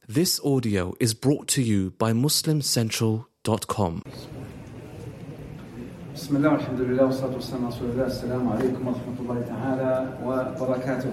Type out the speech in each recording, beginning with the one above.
This audio is brought to you by MuslimCentral.com. بسم الله والحمد لله والصلاة والسلام على رسول الله. السلام عليكم ورحمة الله تعالى وبركاته.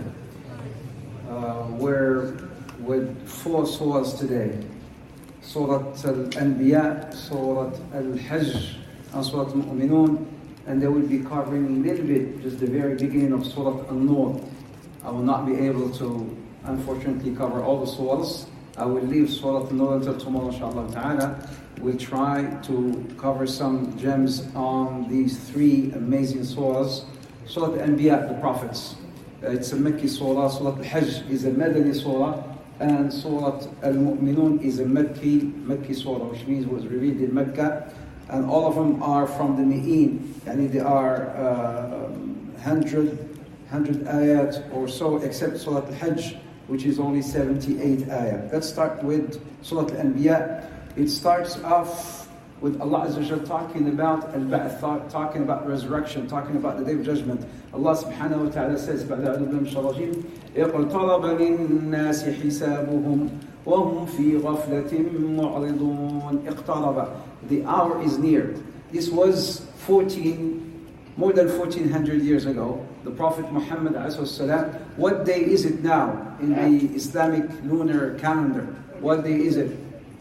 We're with 4 surahs today. Surah Al-Anbiya, Surah Al-Hajj, and Surah Al-Mu'minun, and they will be covering a little bit, just the very beginning of Surah Al-Nur. I will not be able to, unfortunately, cover all the surahs. I will leave Surah Al-Nur until tomorrow, inshallah ta'ala. We'll try to cover some gems on these 3 amazing surahs. Surah Al-Anbiya, the prophets. It's a Makki surah. Surah Al-Hajj is a Madani surah. And Surah Al-Mu'minun is a Makki surah, which means it was revealed in Mecca. And all of them are from the Mi'in. Yani they are 100 ayat or so, except Surah Al-Hajj, which is only 78 ayat. Let's start with Surah Al-Anbiya. It starts off with Allah Azza wa Jal talking about al-ba'th, talking about resurrection, talking about the day of judgment. Allah subhanahu wa ta'ala says, بعد أعوذ بالله من الشيطان الرجيم اقترب للناس حسابهم وهم في غفلة معرضون. اقترب, the hour is near. This was more than 1400 years ago. The Prophet Muhammad ﷺ, what day is it now in the Islamic lunar calendar? What day is it?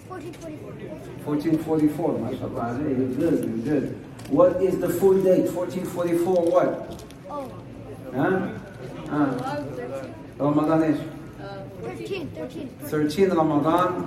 1444. MashaAllah, you're good. What is the full date? 1444 what? Oh. Ramadan is? 13 Ramadan.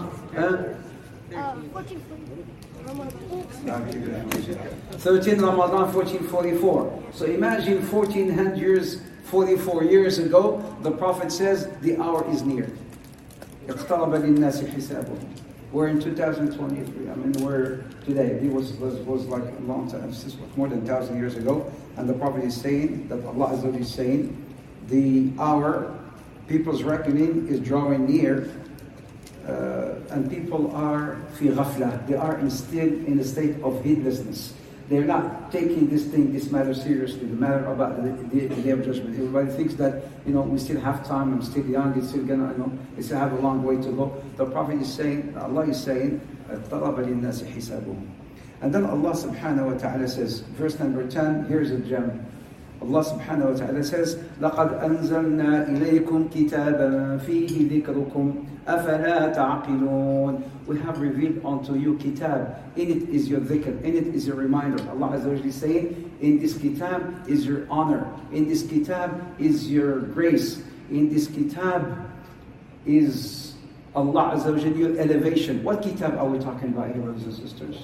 13 Ramadan 1444. So imagine 1444 years ago, the Prophet says the hour is near. اقترب للناس حسابهم. We're in 2023. I mean, we're today. It was like a long time, more than 1,000 years ago. And the Prophet is saying that Allah Azza wa Jalla is saying the hour, people's reckoning is drawing near. And people are fi ghafla. They are still in a state of heedlessness. They're not taking this matter seriously, the matter about the day of judgment. Everybody thinks that, we still have time, I'm still young, it's still gonna, we still have a long way to go. The Prophet is saying, Allah is saying, اقترب للناس حسابهم. And then Allah subhanahu wa ta'ala says, verse number 10, here's a gem. Allah subhanahu wa ta'ala says, لَقَدْ أَنزَلْنَا إِلَيْكُمْ كِتَابًا فِيهِ ذِكْرُكُمْ أَفَلَا تَعْقِلُونَ. We have revealed unto you kitab. In it is your dhikr. In it is your reminder. Allah Azza wa Jalla is saying, in this kitab is your honor. In this kitab is your grace. In this kitab is Allah Azza wa Jalla, your elevation. What kitab are we talking about here, brothers and sisters?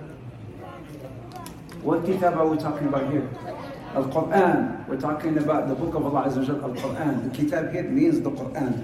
What kitab are we talking about here? Al-Quran. We're talking about the book of Allah Azza wa Jalla, Al-Quran. The kitab here means the Quran.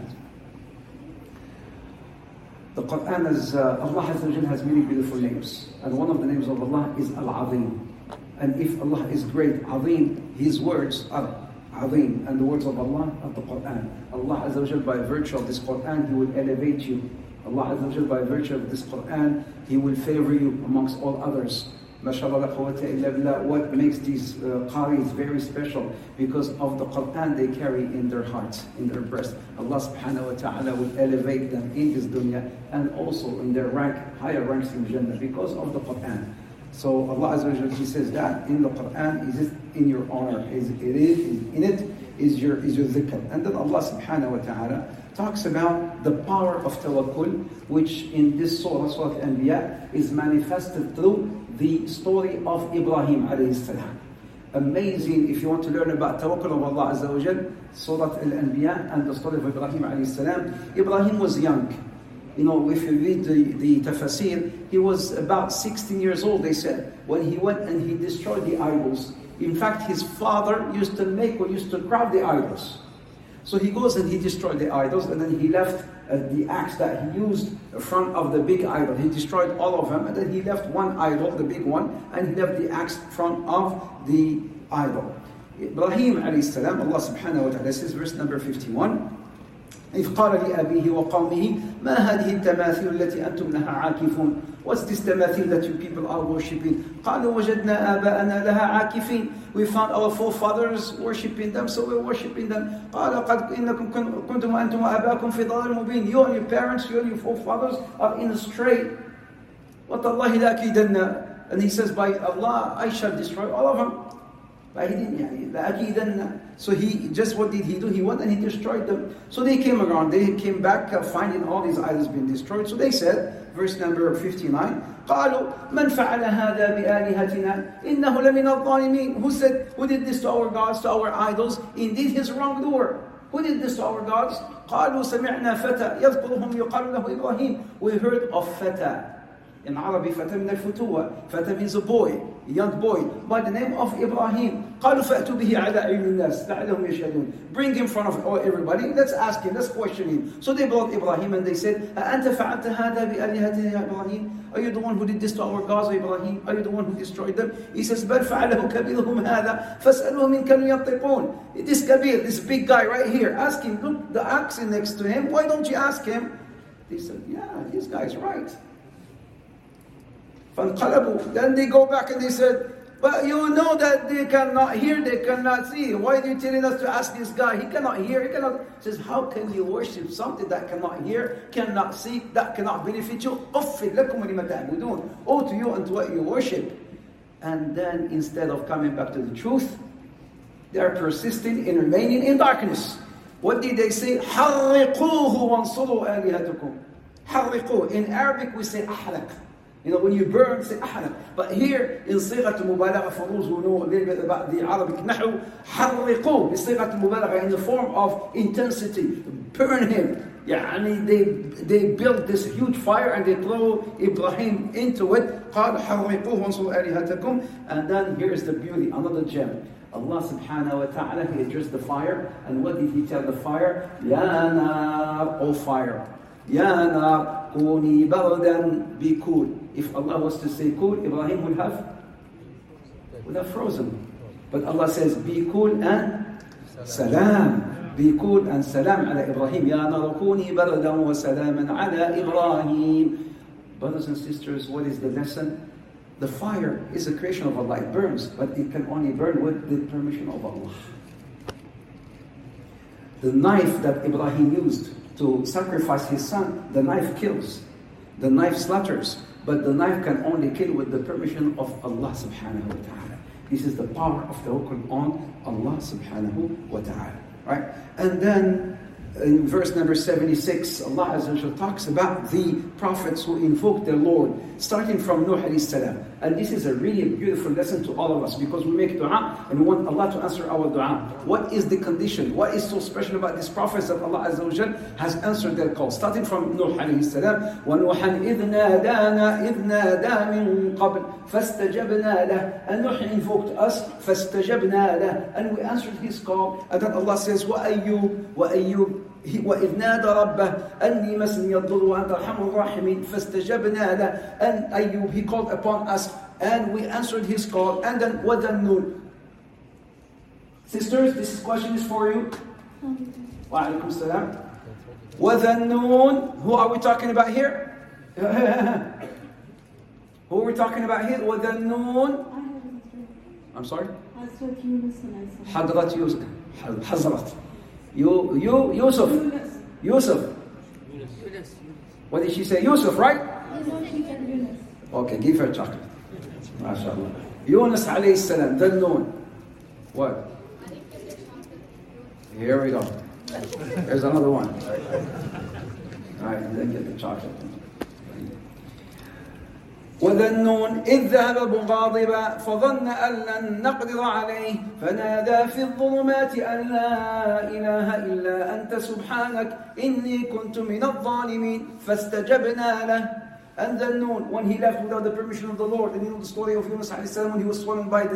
The Quran is, Allah Azza wa Jalla has many beautiful names. And one of the names of Allah is Al-Azim. And if Allah is great, Azim, His words are Azim. And the words of Allah are the Quran. Allah Azza wa Jalla, by virtue of this Quran, He will elevate you. Allah Azza wa Jalla, by virtue of this Quran, He will favor you amongst all others. MashaAllah, la quwwata illa billah. What makes these qaris very special? Because of the Quran they carry in their hearts, in their breast. Allah subhanahu wa ta'ala will elevate them in this dunya and also in their higher ranks in Jannah because of the Quran. So Allah Azza wa Jalla, He says that in the Quran is in your honor. In it is your dhikr. And then Allah subhanahu wa ta'ala talks about the power of tawakkul, which in this surah, Surah Al-Anbiya, is manifested through the story of Ibrahim alayhi salam. Amazing, if you want to learn about tawakkul of Allah Azza wa Jal, Surah Al-Anbiya and the story of Ibrahim alayhi salam. Ibrahim was young. If you read the tafasir, he was about 16 years old, they said, when he went and he destroyed the idols. In fact, his father used to grab the idols. So he goes and he destroyed the idols, and then he left the axe that he used in front of the big idol. He destroyed all of them, and then he left one idol, the big one, and he left the axe in front of the idol. Ibrahim alayhi salam, Allah subhanahu wa ta'ala says, verse number 51, إذ قال لأبيه وقومه ما هذه التماثيل التي أنتم لها عاكفون. What's this tamathil that you people are worshipping? قالوا وجدنا آباءنا لها عاكفين. We found our forefathers worshipping them, so we're worshipping them. قال قد إنكم كنتم وأنتم وآباءكم في ضلال مبين. You and your parents, you and your forefathers are in a stray. وَتَاللَّهِ لَأَكِيدَنَّ. And he says, by Allah, I shall destroy all of them. But he didn't, لَأَكِيدَنَّ. So he, just what did he do? He went and he destroyed them. So they came around, they came back finding all these idols being destroyed. So they said, verse number 59, قالوا من فعل هذا بآلهتنا إنه لمن الظالمين. Who said, who did this to our gods, to our idols? Indeed, his wrongdoer. Who did this to our gods? قالوا سمعنا فتى يذكرهم يقال له إبراهيم. We heard of فتى. In Arabic, فتى من الفتوة. فتى means a boy, a young boy, by the name of Ibrahim. قالوا فأتوا به على علم الناس لعلهم يشهدون. Bring him in front of everybody. Let's ask him. Let's question him. So they brought Ibrahim and they said, أأنت فعلت هذا بآلهتنا يا إبراهيم? Are you the one who did this to our gods, Ibrahim? Are you the one who destroyed them? He says, بل فعله كبيرهم هذا فاسألوهم إن كانوا ينطقون. This Kabir, this big guy right here, ask him. Look, the ox next to him. Why don't you ask him? They said, yeah, this guy's right. فانقلبوا. Then they go back and they said, but you know that they cannot hear, they cannot see. Why are you telling us to ask this guy? He cannot hear, he cannot. He says, how can you worship something that cannot hear, cannot see, that cannot benefit you? أُفٍّ لَكُمْ وَلِمَ تَعْبُدُونَ. Oh, to you and to what you worship. And then instead of coming back to the truth, they are persisting in remaining in darkness. What did they say? حَرِّقُوهُ وَانصُرُوا آلِهَتُكُمْ. حَرِّقُوه. In Arabic we say أحرق. You know, when you burn, say أحرق. But here, in صيغة المبالغة, for those who know a little bit about the Arabic نحو, حرقوه, بصيغة المبالغة, in the form of intensity. Burn him. يعني they built this huge fire and they throw Ibrahim into it. قال حرقوه وانصروا آلهتكم. And then here's the beauty, another gem. Allah subhanahu wa ta'ala, He addressed the fire. And what did He tell the fire? يا نار, O fire. يا نار كوني بردا be cool. If Allah was to say cool, Ibrahim would have frozen. But Allah says be cool and salam. Be cool and salam ala Ibrahim. يا نار كوني بردا وسلاما على إبراهيم. Brothers and sisters, what is the lesson? The fire is a creation of Allah. It burns, but it can only burn with the permission of Allah. The knife that Ibrahim used to sacrifice his son, the knife kills. The knife slaughters. But the knife can only kill with the permission of Allah subhanahu wa ta'ala. This is the power of tawakkul on Allah subhanahu wa ta'ala. Right? And then in verse number 76, Allah Azza wa Jalla talks about the prophets who invoked their Lord, starting from Nuh alayhi salam. And this is a really beautiful lesson to all of us, because we make dua and we want Allah to answer our dua. What is the condition? What is so special about these prophets that Allah Azza wa Jalla has answered their call? Starting from Nuh alayhi salam, وَنُوحًا إِذْ نَادَى مِن قَبْلِ فَاسْتَجَبْنَا لَهُ. And Nuh invoked us, فَاسْتَجَبْنَا لَهُ. And we answered his call. And then Allah says, وَأَيُّوبَ وَإِذْ نَادَى رَبَّهُ أَنِّي مَسَّنِيَ الضُّرُّ وَأَنْتَ أَرْحَمُ الرَّاحِمِينَ فَاسْتَجَبْنَا لَهُ. And Ayyub, he called upon us and we answered his call. And then وَذَنُّونَ. Sisters, this question is for you. Wa alaikum salam. وَذَنُّونَ. Who are we talking about here? Who are we talking about here? وَذَنُّونَ. I'm sorry? Hadrat Yusuf. Hazrat. Yusuf. What did she say? Yusuf, right? Okay, give her chocolate. MashaAllah. Yunus alayhi salam, Dhannun. What? Here we go. There's another one. Alright, and then get the chocolate. وذنون إذ ذهب مغاضبا فظن أن لن نقدر عليه فنادى في الظلمات أن لا إله إلا أنت سبحانك إني كنت من الظالمين فاستجبنا له And then noon, when he left without the permission of the Lord, and you know the story of Yunus alayhi salam when he was swallowed by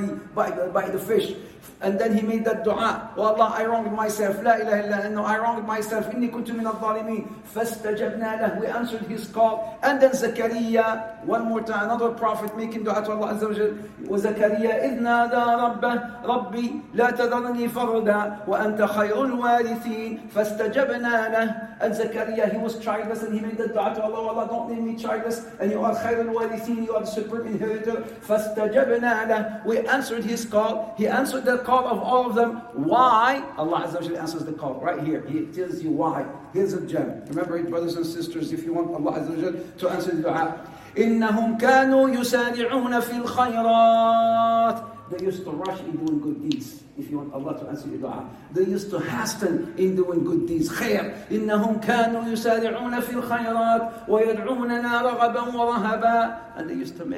the fish. And then he made that dua, oh Allah, I wronged myself, la ilaha illa anta, I wronged myself, inni kuntu min al-zalimin, fastajabna lahu, we answered his call. And then Zakaria, one more time, another prophet making dua to Allah Azza wa Jal, وَزَكَرِيَّا إِذْ نَادَى رَبَّهُ رَبِّي لَا تَذَرْنِي فَرْدًا وَأَنْتَ خَيْرُ الْوَارِثِينَ فَاسْتَجَبْنَا لَهُ. And Zakaria, he was childless, and he made the dua to Allah, Allah, don't leave me childless, and you are خَيْرُ الْوَارِثِينَ, you are the supreme inheritor. فَاسْتَجَبْنَا لَهُ. We answered his call. He answered the call of all of them. Why? Allah Azza wa Jal answers the call right here. He tells you why. Here's a gem. Remember it, brothers and sisters, if you want Allah Azza wa Jal to answer the dua. إِنَّهُمْ كَانُوا يُسَارِعُونَ فِي الْخَيْرَاتِ. They used to rush in doing good deeds. If you want Allah to answer your dua, they used to hasten in doing good deeds. خير. إنهم كانوا يسارعون في الخيرات ويدعوننا رغبا ورهبا. And they used to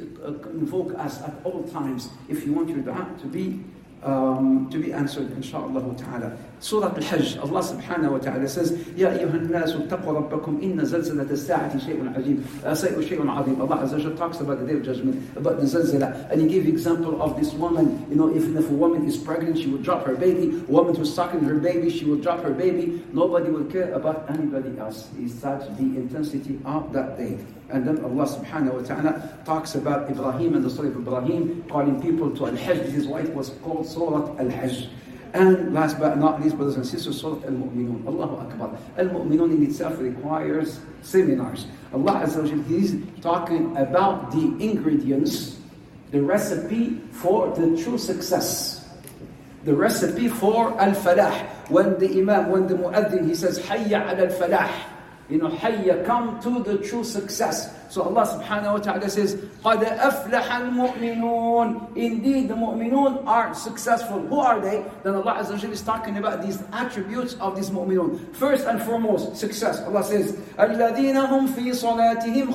invoke us at all times. If you want your dua to be answered, inshaAllah ta'ala. Surah Al-Hajj, Allah subhanahu wa ta'ala says, يَا أَيُّهَا النَّاسُ اتَّقُوا رَبَّكُمْ إِنَّ زَلْزَلَةَ السَّاعَةِ شَيْءٌ عَظِيمٌ. Allah Azza wa Jalla talks about the day of judgment, about the zalzala, and He gave example of this woman. You know, if a woman is pregnant, she will drop her baby. A woman who's sucking her baby, she will drop her baby. Nobody will care about anybody else. It's such the intensity of that day. And then Allah subhanahu wa ta'ala talks about Ibrahim and the story of Ibrahim, calling people to Al-Hajj. This is why it was called Surah Al-Hajj. And last but not least, brothers and sisters, Surah Al-Mu'minun. Allahu Akbar. Al-Mu'minun in itself requires seminars. Allah Azza wa Jalla, He's talking about the ingredients, the recipe for the true success. The recipe for Al-Falah. When the Mu'adhin, he says, Hayya al-Falah. You know, Hayya, come to the true success. So Allah subhanahu wa ta'ala says, قَدْ أَفْلَحَ الْمُؤْمِنُونَ. Indeed, the mu'minun are successful. Who are they? Then Allah Azza wa Jalla is talking about these attributes of these mu'minun. First and foremost, success. Allah says, الَّذِينَ هُمْ فِي صَلَاتِهِمْ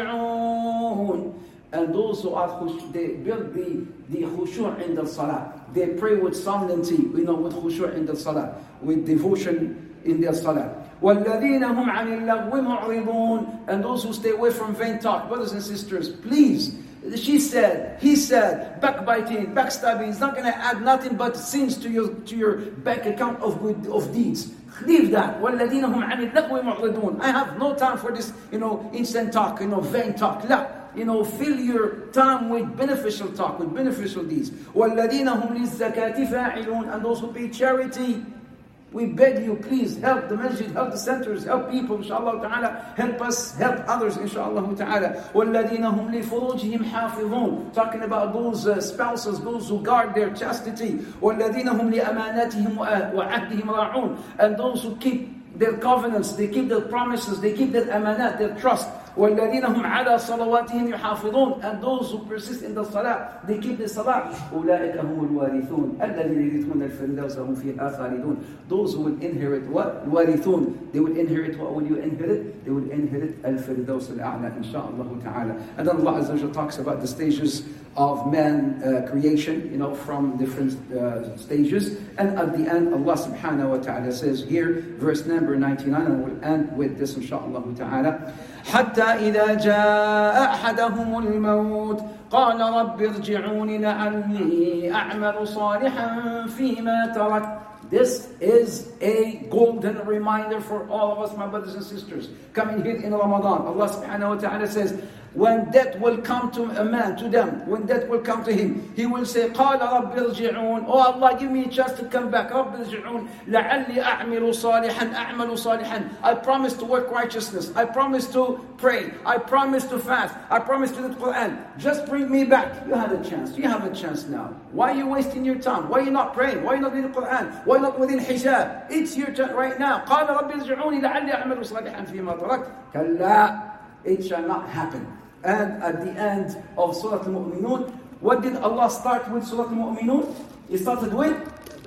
خَاشِعُونَ. And those who are they build the khushu' in the salah. They pray with solemnity, with khushu' in the salah, with devotion in their salah. وَالَّذِينَ هُمْ عَنِ اللَّغْوِ مُعْرِضُونَ. And those who stay away from vain talk. Brothers and sisters, please, she said, he said, backbiting, backstabbing is not going to add nothing but sins to your bank account of deeds. Leave that. وَالَّذِينَ هُمْ عَنِ اللَّغْوِ مُعْرِضُونَ. I have no time for this, instant talk, vain talk. La. Fill your time with beneficial talk, with beneficial deeds. وَالَّذِينَ هُمْ لِلزَّكَاةِ فَاعِلُونَ. And those who pay charity. We beg you, please help the masjid, help the centers, help people, inshallah ta'ala. Help us, help others, inshallah ta'ala. وَالَّذِينَ هُمْ لِفُرُوجِهِمْ حَافِظُونَ. Talking about those spouses, those who guard their chastity. وَالَّذِينَ هُمْ لِأَمَانَاتِهِمْ وَعَهْدِهِمْ رَاعُونَ. And those who keep their covenants, they keep their promises, they keep their amanat, their trust. وَالَّذِينَ هُمْ عَلَى صَلَوَاتِهِمْ يُحَافِظُونَ. And those who persist in the salah, they keep the salah. أُولَٰئِكَ هُمُ الْوَارِثُونَ الَّذِينَ يَرِثُونَ الْفِرْدَوْسَ هُمْ فِيهَا خَالِدُونَ. Those who will inherit what? الْوَارِثُونَ. They will inherit what will you inherit? They will inherit al-Firdaus al-A'la, insha'Allah ta'ala. And then Allah Azza wa Jalla talks about the stages of man creation, from different stages. And at the end, Allah subhanahu wa ta'ala says here, verse number 99, and we'll end with this, insha'Allah ta'ala. حتى إذا جاء أحدهم الموت قال رب ارجعون لعلي أعمل صالحا فيما تركت. This is a golden reminder for all of us, my brothers and sisters, coming here in Ramadan. Allah subhanahu wa ta'ala says, when death will come to a man, to them, when death will come to him, he will say, قَالَ رَبِّ ارْجِعُونَ. Oh Allah, give me a chance to come back. رَبِّ ارْجِعُونَ لَعَلِّي أَعْمَلُ صَالِحًا. I promise to work righteousness. I promise to pray. I promise to fast. I promise to read the Quran. Just bring me back. You have a chance. You have a chance now. Why are you wasting your time? Why are you not praying? Why are you not reading the Quran? Why not within hijab? It's your turn right now. قَالَ رَبِّ ارْجِعُونِ لَعَلِّي أَعْمَلُ صَالِحًا فِيمَا تَرَكْتُ. كَلَّا. It shall not happen. And at the end of Surah Al-Mu'minun, what did Allah start with Surah Al-Mu'minun? He started with?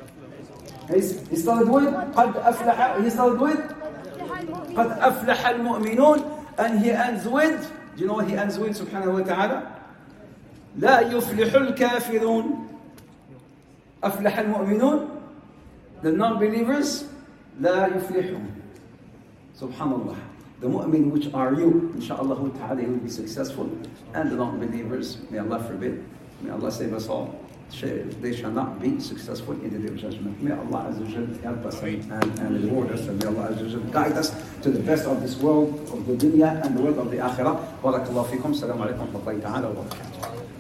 قَدْ أَفْلَحَ. He started with? قَدْ أَفْلَحَ الْمُؤْمِنُونَ. And he ends with? Do you know what he ends with, subhanahu wa ta'ala? لَا يُفْلِحُ الْكَافِرُونَ. أَفْلَحَ الْمُؤْمِنُونَ. The non-believers, لَا يُفْلِحُونَ. Subhanallah. The mu'min, which are you, inshallah ta'ala, you will be successful. And the non-believers, may Allah forbid, may Allah save us all, they shall not be successful in the day of judgment. May Allah Azza wa Jal help us and reward us, and may Allah Azza wa Jal guide us to the best of this world, of the dunya and the world of the akhirah. Barakallahu fikum. Assalamu alaikum wa rahmatullahi ta'ala wa barakatuh.